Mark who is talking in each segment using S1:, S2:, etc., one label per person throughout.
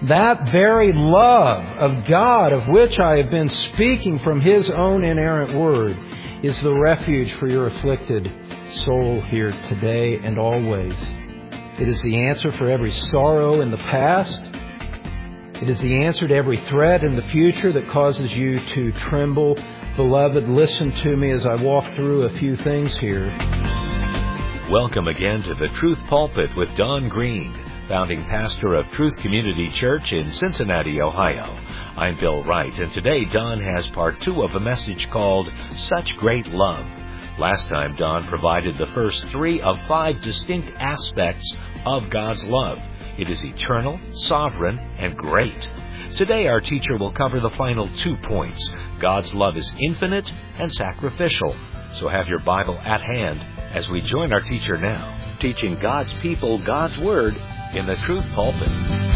S1: That very love of God of which I have been speaking from His own inerrant Word is the refuge for your afflicted soul here today and always. It is the answer for every sorrow in the past. It is the answer to every threat in the future that causes you to tremble. Beloved, listen to me as I walk through a few things here.
S2: Welcome again to the Truth Pulpit with Don Green, founding pastor of Truth Community Church in Cincinnati, Ohio. I'm Bill Wright, and today Don has part 2 of a message called Such Great Love. Last time, Don provided the first 3 of 5 distinct aspects of God's love. It is eternal, sovereign, and great. Today, our teacher will cover the final 2 points. God's love is infinite and sacrificial. So have your Bible at hand as we join our teacher now, teaching God's people God's Word in the Truth Pulpit.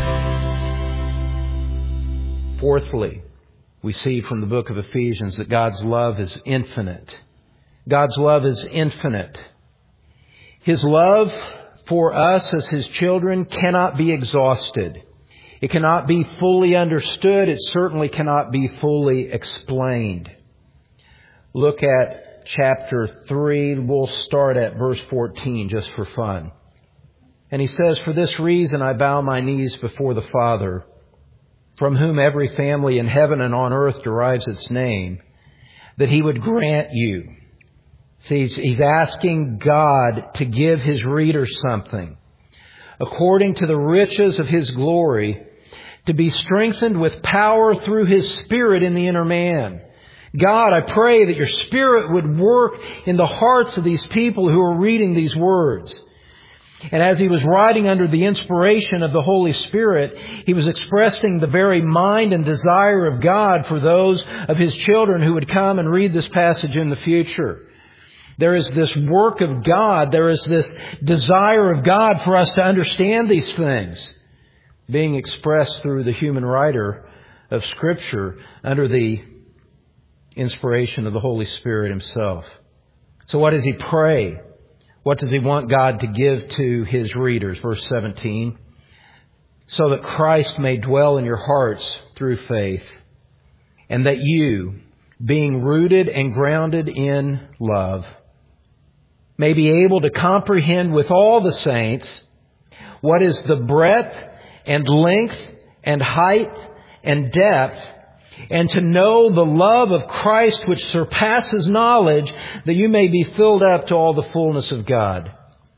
S1: Fourthly, we see from the book of Ephesians that God's love is infinite. God's love is infinite. His love for us as His children cannot be exhausted. It cannot be fully understood. It certainly cannot be fully explained. Look at chapter 3. We'll start at verse 14 just for fun. And he says, "For this reason I bow my knees before the Father, from whom every family in heaven and on earth derives its name, that He would grant you." See, he's asking God to give his readers something. "According to the riches of His glory, to be strengthened with power through His Spirit in the inner man." God, I pray that your Spirit would work in the hearts of these people who are reading these words. And as he was writing under the inspiration of the Holy Spirit, he was expressing the very mind and desire of God for those of His children who would come and read this passage in the future. There is this work of God, there is this desire of God for us to understand these things, being expressed through the human writer of Scripture under the inspiration of the Holy Spirit Himself. So what does he pray? What does he want God to give to his readers? Verse 17. "So that Christ may dwell in your hearts through faith, and that you, being rooted and grounded in love, may be able to comprehend with all the saints what is the breadth and length and height and depth, and to know the love of Christ which surpasses knowledge, that you may be filled up to all the fullness of God."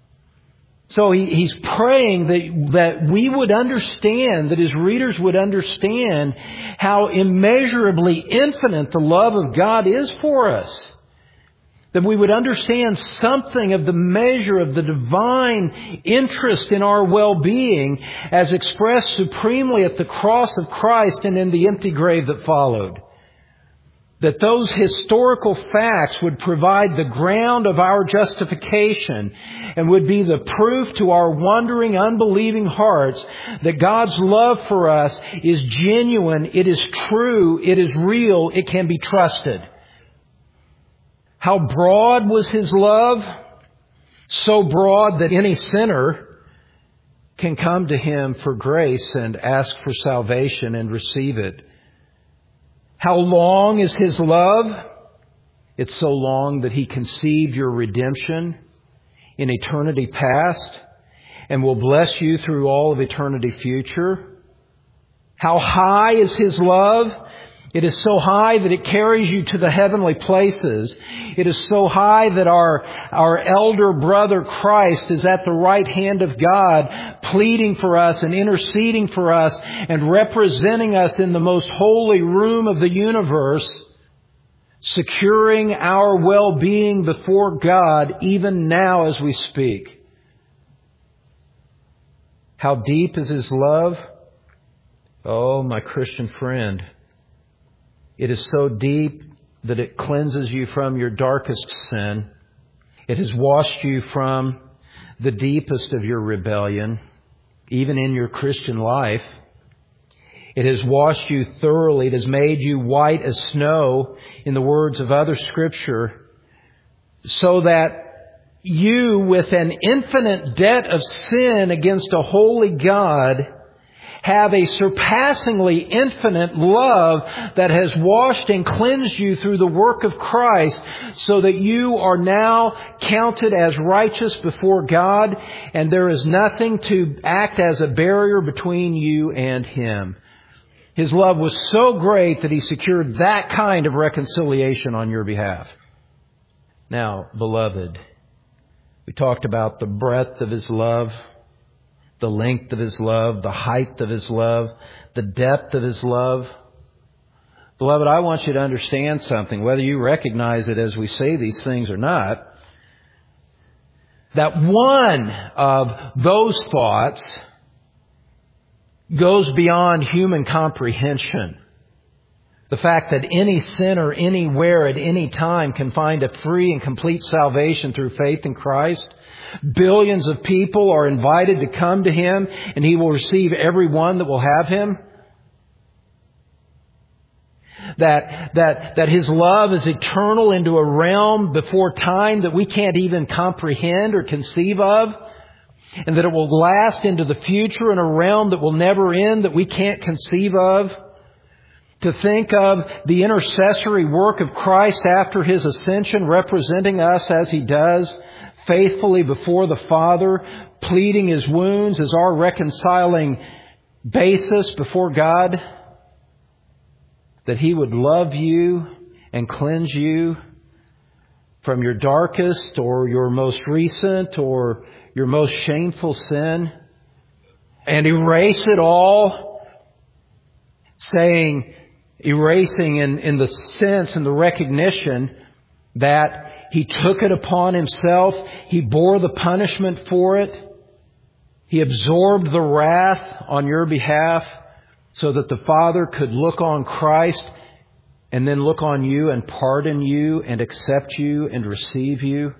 S1: So he's praying that we would understand, that his readers would understand how immeasurably infinite the love of God is for us. That we would understand something of the measure of the divine interest in our well-being as expressed supremely at the cross of Christ and in the empty grave that followed. That those historical facts would provide the ground of our justification and would be the proof to our wondering, unbelieving hearts that God's love for us is genuine, it is true, it is real, it can be trusted. How broad was His love? So broad that any sinner can come to Him for grace and ask for salvation and receive it. How long is His love? It's so long that He conceived your redemption in eternity past and will bless you through all of eternity future. How high is His love? It is so high that it carries you to the heavenly places. It is so high that our elder brother Christ is at the right hand of God, pleading for us and interceding for us and representing us in the most holy room of the universe, securing our well-being before God even now as we speak. How deep is His love? Oh, my Christian friend. It is so deep that it cleanses you from your darkest sin. It has washed you from the deepest of your rebellion, even in your Christian life. It has washed you thoroughly. It has made you white as snow, in the words of other Scripture, so that you, with an infinite debt of sin against a holy God, have a surpassingly infinite love that has washed and cleansed you through the work of Christ, so that you are now counted as righteous before God, and there is nothing to act as a barrier between you and Him. His love was so great that He secured that kind of reconciliation on your behalf. Now, beloved, we talked about the breadth of His love, the length of His love, the height of His love, the depth of His love. Beloved, I want you to understand something, whether you recognize it as we say these things or not, that one of those thoughts goes beyond human comprehension. The fact that any sinner anywhere at any time can find a free and complete salvation through faith in Christ. Billions of people are invited to come to Him, and He will receive every one that will have Him. That His love is eternal into a realm before time that we can't even comprehend or conceive of. And that it will last into the future in a realm that will never end, that we can't conceive of. To think of the intercessory work of Christ after His ascension, representing us as He does, faithfully before the Father, pleading His wounds as our reconciling basis before God. That He would love you and cleanse you from your darkest or your most recent or your most shameful sin, and erase it all, erasing in the sense and the recognition that He took it upon Himself. He bore the punishment for it. He absorbed the wrath on your behalf so that the Father could look on Christ and then look on you and pardon you and accept you and receive you.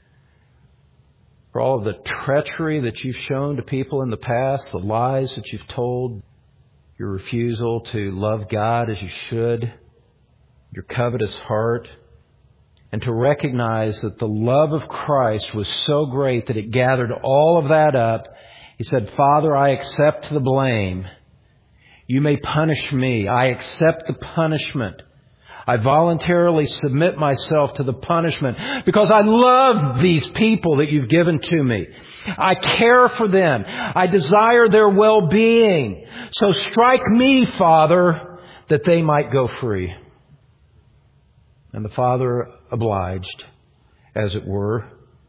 S1: For all of the treachery that you've shown to people in the past, the lies that you've told, your refusal to love God as you should, your covetous heart, and to recognize that the love of Christ was so great that it gathered all of that up. He said, Father, I accept the blame. You may punish me. I accept the punishment. I voluntarily submit myself to the punishment because I love these people that you've given to me. I care for them. I desire their well-being. So strike me, Father, that they might go free. And the Father obliged, as it were,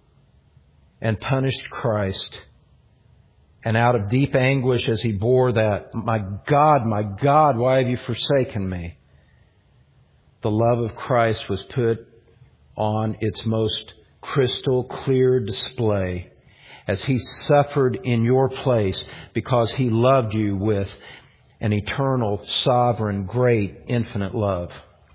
S1: and punished Christ. And out of deep anguish as He bore that, my God, why have you forsaken me? The love of Christ was put on its most crystal clear display as He suffered in your place because He loved you with an eternal, sovereign, great, infinite love.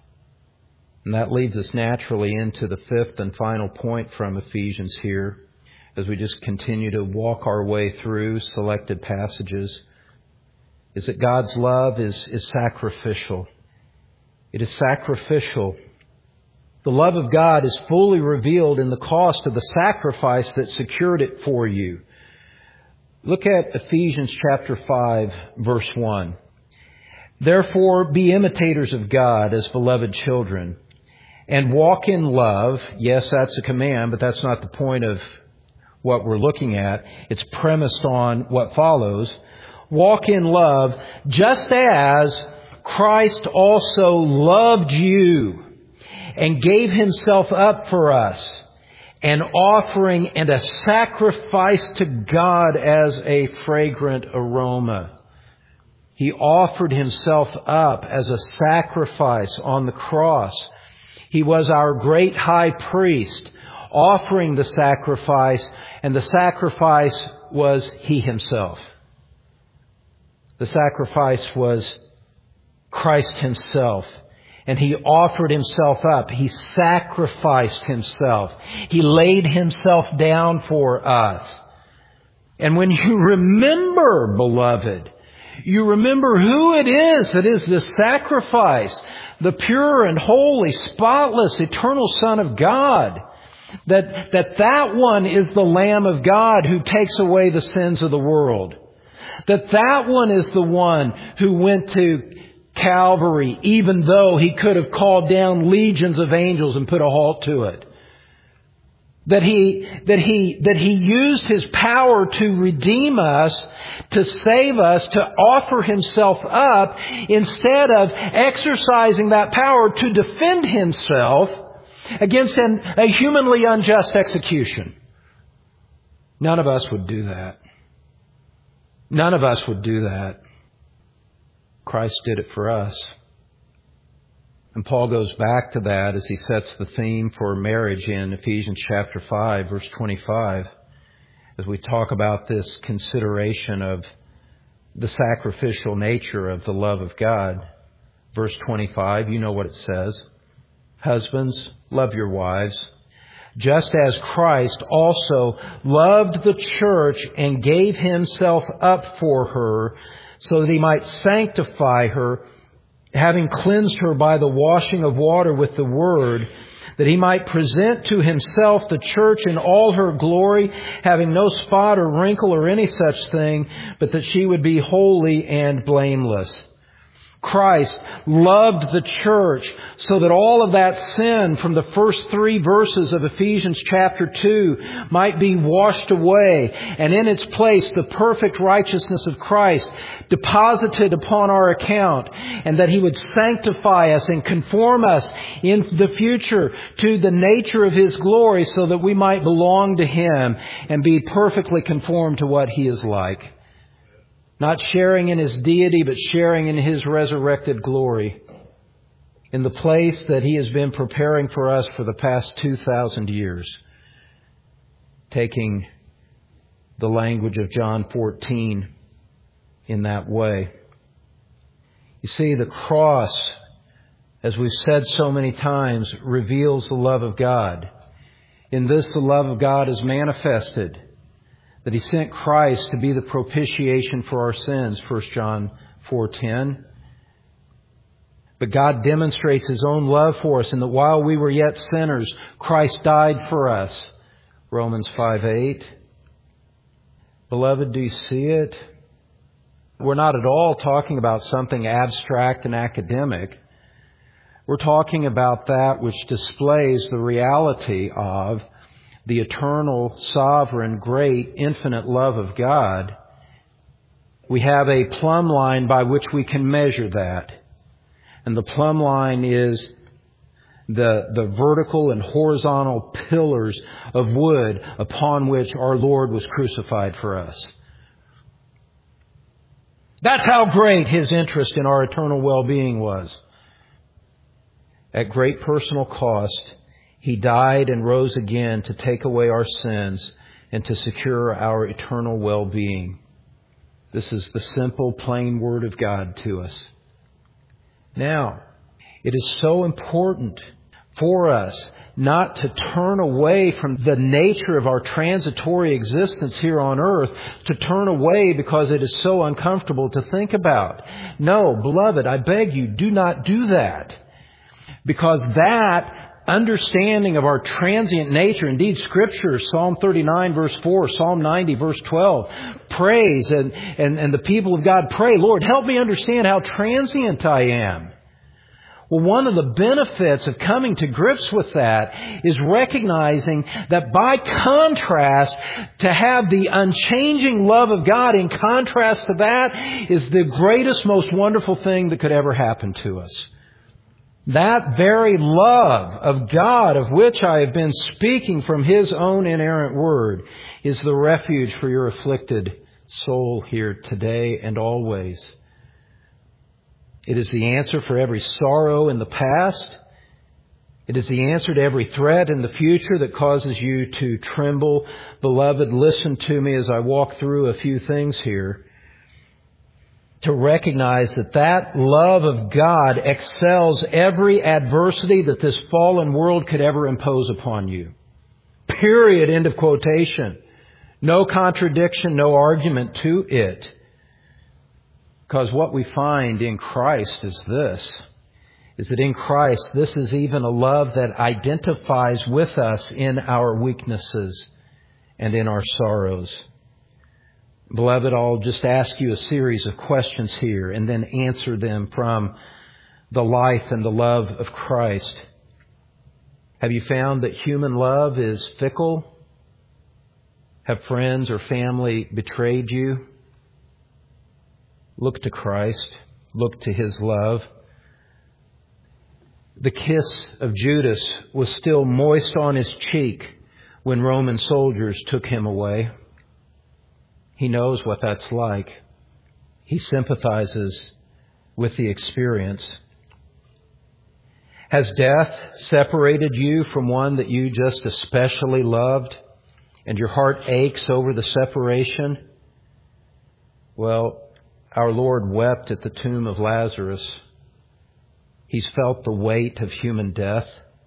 S1: And that leads us naturally into the fifth and final point from Ephesians here as we just continue to walk our way through selected passages, is that God's love is sacrificial. It is sacrificial. The love of God is fully revealed in the cost of the sacrifice that secured it for you. Look at Ephesians chapter 5, verse 1. Therefore, be imitators of God as beloved children, and walk in love. Yes, that's a command, but that's not the point of what we're looking at. It's premised on what follows. Walk in love, just as Christ also loved you and gave Himself up for us, an offering and a sacrifice to God as a fragrant aroma. He offered Himself up as a sacrifice on the cross. He was our great high priest, offering the sacrifice, and the sacrifice was He Himself. The sacrifice was Christ Himself. And He offered Himself up. He sacrificed Himself. He laid Himself down for us. And when you remember, beloved, you remember who it is that is this sacrifice, the pure and holy, spotless, eternal Son of God. That one is the Lamb of God who takes away the sins of the world. That one is the one who went to Calvary, even though He could have called down legions of angels and put a halt to it. That He used His power to redeem us, to save us, to offer Himself up, instead of exercising that power to defend Himself against a humanly unjust execution. None of us would do that. None of us would do that. Christ did it for us. And Paul goes back to that as he sets the theme for marriage in Ephesians chapter 5, verse 25, as we talk about this consideration of the sacrificial nature of the love of God. Verse 25, you know what it says. Husbands, love your wives, just as Christ also loved the church and gave Himself up for her, so that He might sanctify her, having cleansed her by the washing of water with the Word, that He might present to Himself the church in all her glory, having no spot or wrinkle or any such thing, but that she would be holy and blameless. Christ loved the church so that all of that sin from the first 3 verses of Ephesians chapter 2 might be washed away, and in its place the perfect righteousness of Christ deposited upon our account, and that He would sanctify us and conform us in the future to the nature of His glory, so that we might belong to Him and be perfectly conformed to what He is like. Not sharing in His deity, but sharing in His resurrected glory, in the place that He has been preparing for us for the past 2,000 years. Taking the language of John 14 in that way. You see, the cross, as we've said so many times, reveals the love of God. In this, the love of God is manifested, that He sent Christ to be the propitiation for our sins, 1 John 4:10. But God demonstrates His own love for us in that while we were yet sinners, Christ died for us, Romans 5:8. Beloved, do you see it? We're not at all talking about something abstract and academic. We're talking about that which displays the reality of the eternal, sovereign, great, infinite love of God. We have a plumb line by which we can measure that. And the plumb line is the vertical and horizontal pillars of wood upon which our Lord was crucified for us. That's how great His interest in our eternal well-being was. At great personal cost, He died and rose again to take away our sins and to secure our eternal well-being. This is the simple, plain Word of God to us. Now, it is so important for us not to turn away from the nature of our transitory existence here on earth, to turn away because it is so uncomfortable to think about. No, beloved, I beg you, do not do that. Because that understanding of our transient nature, indeed Scripture, Psalm 39 verse 4, Psalm 90 verse 12, prays and the people of God pray, Lord, help me understand how transient I am. Well, one of the benefits of coming to grips with that is recognizing that by contrast, to have the unchanging love of God in contrast to that is the greatest, most wonderful thing that could ever happen to us. That very love of God of which I have been speaking from His own inerrant Word is the refuge for your afflicted soul here today and always. It is the answer for every sorrow in the past. It is the answer to every threat in the future that causes you to tremble. Beloved, listen to me as I walk through a few things here, to recognize that love of God excels every adversity that this fallen world could ever impose upon you. Period. End of quotation. No contradiction, no argument to it. Because what we find in Christ is that in Christ, this is even a love that identifies with us in our weaknesses and in our sorrows. Beloved, I'll just ask you a series of questions here and then answer them from the life and the love of Christ. Have you found that human love is fickle? Have friends or family betrayed you? Look to Christ. Look to His love. The kiss of Judas was still moist on his cheek when Roman soldiers took him away. He knows what that's like. He sympathizes with the experience. Has death separated you from one that you just especially loved, and your heart aches over the separation? Well, our Lord wept at the tomb of Lazarus. He's felt the weight of human death.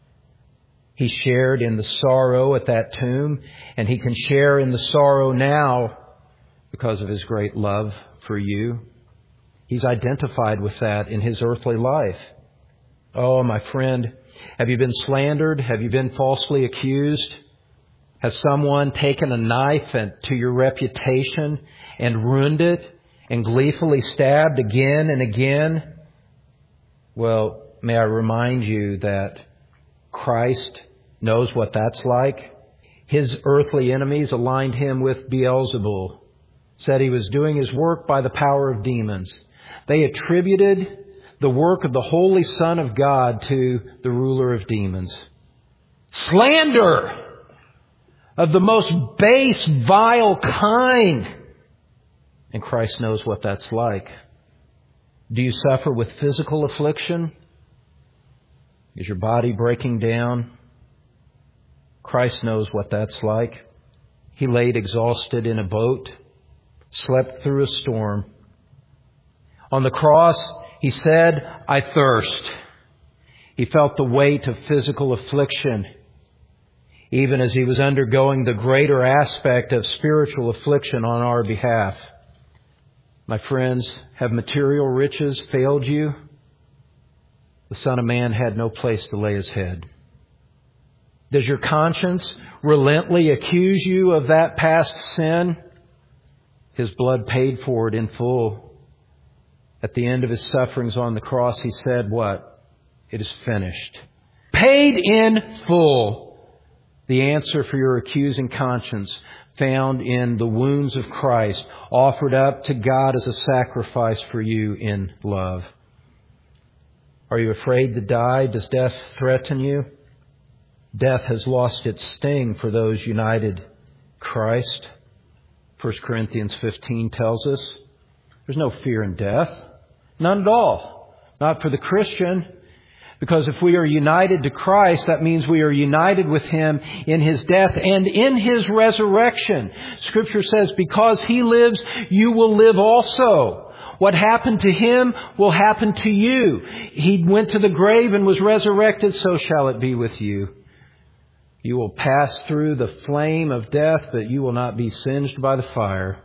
S1: He shared in the sorrow at that tomb, and He can share in the sorrow now because of His great love for you. He's identified with that in His earthly life. Oh, my friend, have you been slandered? Have you been falsely accused? Has someone taken a knife to your reputation and ruined it and gleefully stabbed again and again? Well, may I remind you that Christ knows what that's like. His earthly enemies aligned Him with Beelzebul, said He was doing His work by the power of demons. They attributed the work of the Holy Son of God to the ruler of demons. Slander of the most base, vile kind. And Christ knows what that's like. Do you suffer with physical affliction? Is your body breaking down? Christ knows what that's like. He laid exhausted in a boat, slept through a storm. On the cross, He said, "I thirst." He felt the weight of physical affliction, even as He was undergoing the greater aspect of spiritual affliction on our behalf. My friends, have material riches failed you? The Son of Man had no place to lay His head. Does your conscience relentlessly accuse you of that past sin? His blood paid for it in full. At the end of His sufferings on the cross, He said what? It is finished. Paid in full. The answer for your accusing conscience found in the wounds of Christ, offered up to God as a sacrifice for you in love. Are you afraid to die? Does death threaten you? Death has lost its sting for those united Christ. 1 Corinthians 15 tells us there's no fear in death. None at all. Not for the Christian. Because if we are united to Christ, that means we are united with Him in His death and in His resurrection. Scripture says, because He lives, you will live also. What happened to Him will happen to you. He went to the grave and was resurrected, so shall it be with you. You will pass through the flame of death, but you will not be singed by the fire.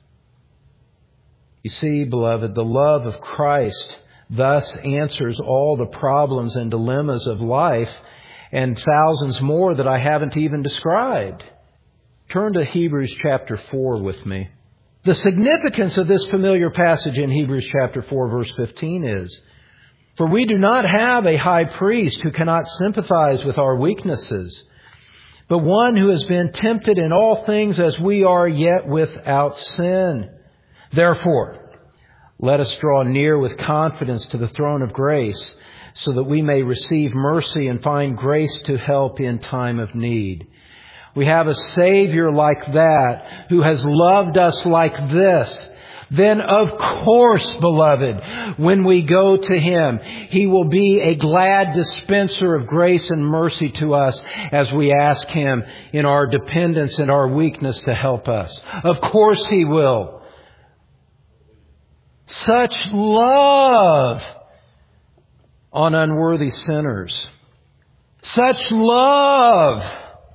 S1: You see, beloved, the love of Christ thus answers all the problems and dilemmas of life and thousands more that I haven't even described. Turn to Hebrews chapter 4 with me. The significance of this familiar passage in Hebrews chapter 4 verse 15 is, "For we do not have a high priest who cannot sympathize with our weaknesses, but one who has been tempted in all things as we are, yet without sin. Therefore, let us draw near with confidence to the throne of grace, so that we may receive mercy and find grace to help in time of need." We have a Savior like that, who has loved us like this. Then, of course, beloved, when we go to Him, He will be a glad dispenser of grace and mercy to us as we ask Him in our dependence and our weakness to help us. Of course He will. Such love on unworthy sinners. Such love.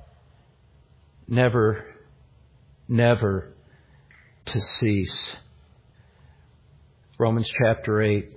S1: Never, never to cease. Romans chapter 8,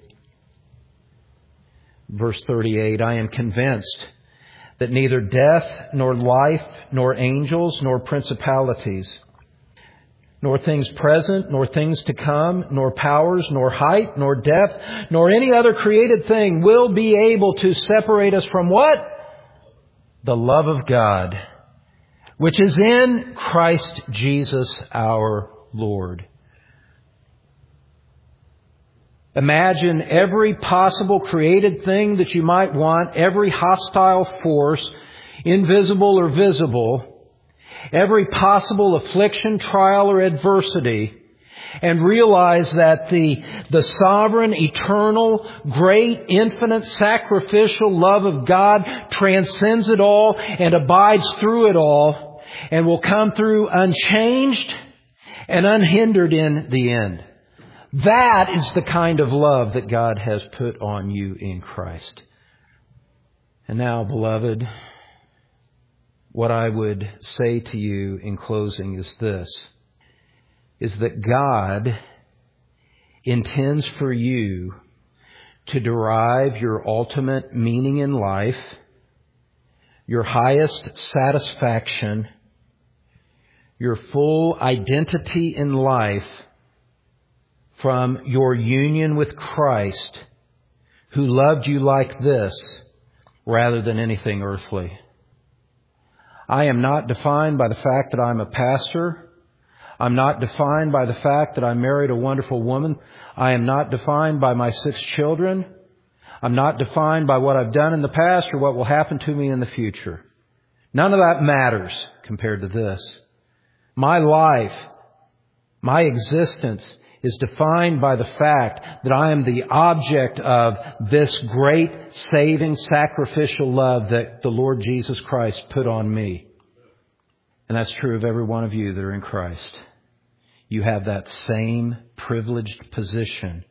S1: verse 38, "I am convinced that neither death, nor life, nor angels, nor principalities, nor things present, nor things to come, nor powers, nor height, nor depth, nor any other created thing will be able to separate us from what? The love of God, which is in Christ Jesus our Lord. Imagine every possible created thing that you might want, every hostile force, invisible or visible, every possible affliction, trial, or adversity, and realize that the sovereign, eternal, great, infinite, sacrificial love of God transcends it all and abides through it all and will come through unchanged and unhindered in the end. That is the kind of love that God has put on you in Christ. And now, beloved, what I would say to you in closing is this, is that God intends for you to derive your ultimate meaning in life, your highest satisfaction, your full identity in life from your union with Christ, who loved you like this rather than anything earthly. I am not defined by the fact that I'm a pastor. I'm not defined by the fact that I married a wonderful woman. I am not defined by my 6 children. I'm not defined by what I've done in the past or what will happen to me in the future. None of that matters compared to this. My life, my existence is defined by the fact that I am the object of this great, saving, sacrificial love that the Lord Jesus Christ put on me. And that's true of every one of you that are in Christ. You have that same privileged position.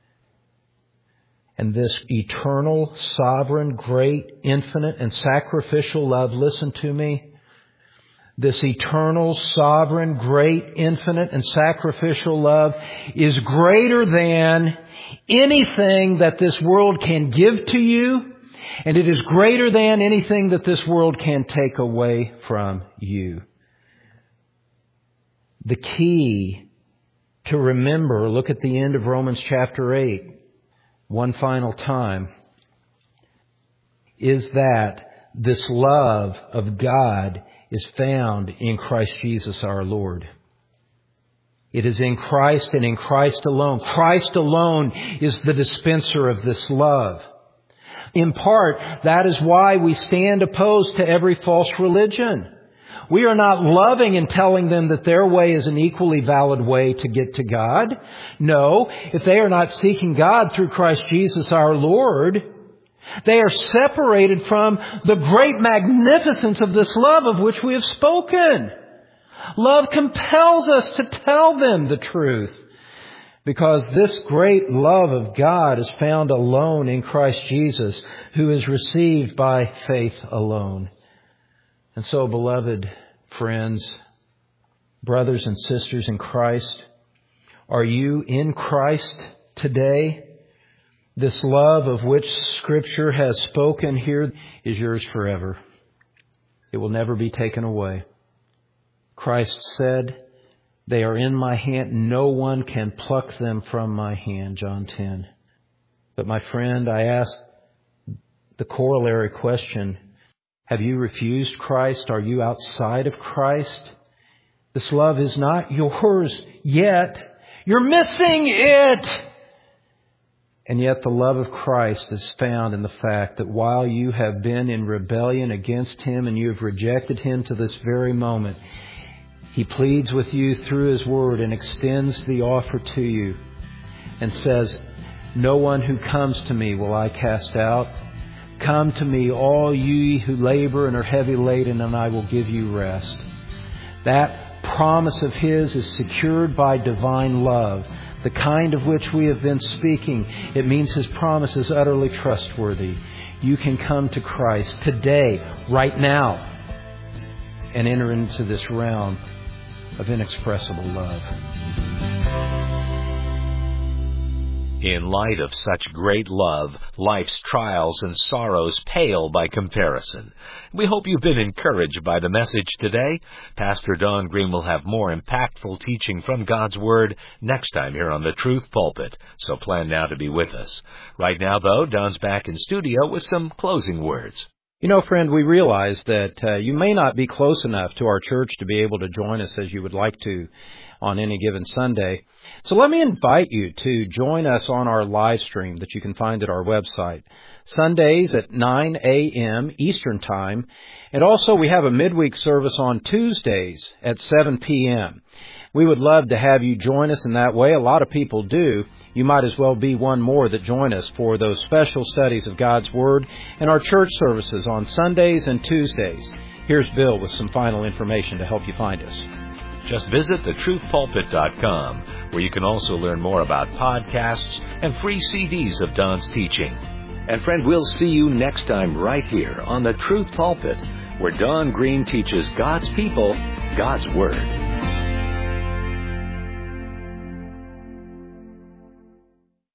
S1: And this eternal, sovereign, great, infinite, and sacrificial love, listen to me, this eternal, sovereign, great, infinite, and sacrificial love is greater than anything that this world can give to you, and it is greater than anything that this world can take away from you. The key to remember, look at the end of Romans chapter 8, one final time, is that this love of God is found in Christ Jesus our Lord. It is in Christ and in Christ alone. Christ alone is the dispenser of this love. In part, that is why we stand opposed to every false religion. We are not loving and telling them that their way is an equally valid way to get to God. No, if they are not seeking God through Christ Jesus our Lord, they are separated from the great magnificence of this love of which we have spoken. Love compels us to tell them the truth, because this great love of God is found alone in Christ Jesus, who is received by faith alone. And so, beloved friends, brothers and sisters in Christ, are you in Christ today? This love of which Scripture has spoken here is yours forever. It will never be taken away. Christ said, "They are in my hand. No one can pluck them from my hand," John 10. But my friend, I ask the corollary question, have you refused Christ? Are you outside of Christ? This love is not yours yet. You're missing it. And yet the love of Christ is found in the fact that while you have been in rebellion against Him and you have rejected Him to this very moment, He pleads with you through His Word and extends the offer to you and says, "No one who comes to me will I cast out. Come to me, all ye who labor and are heavy laden, and I will give you rest." That promise of His is secured by divine love, the kind of which we have been speaking. It means His promise is utterly trustworthy. You can come to Christ today, right now, and enter into this realm of inexpressible love.
S2: In light of such great love, life's trials and sorrows pale by comparison. We hope you've been encouraged by the message today. Pastor Don Green will have more impactful teaching from God's Word next time here on the Truth Pulpit, so plan now to be with us. Right now, though, Don's back in studio with some closing words.
S1: You know, friend, we realize that you may not be close enough to our church to be able to join us as you would like to on any given Sunday. So let me invite you to join us on our live stream that you can find at our website, Sundays at 9 a.m. Eastern Time. And also we have a midweek service on Tuesdays at 7 p.m. We would love to have you join us in that way. A lot of people do. You might as well be one more that join us for those special studies of God's Word and our church services on Sundays and Tuesdays. Here's Bill with some final information to help you find us.
S2: Just visit thetruthpulpit.com, where you can also learn more about podcasts and free CDs of Don's teaching. And friend, we'll see you next time right here on the Truth Pulpit, where Don Green teaches God's people God's Word.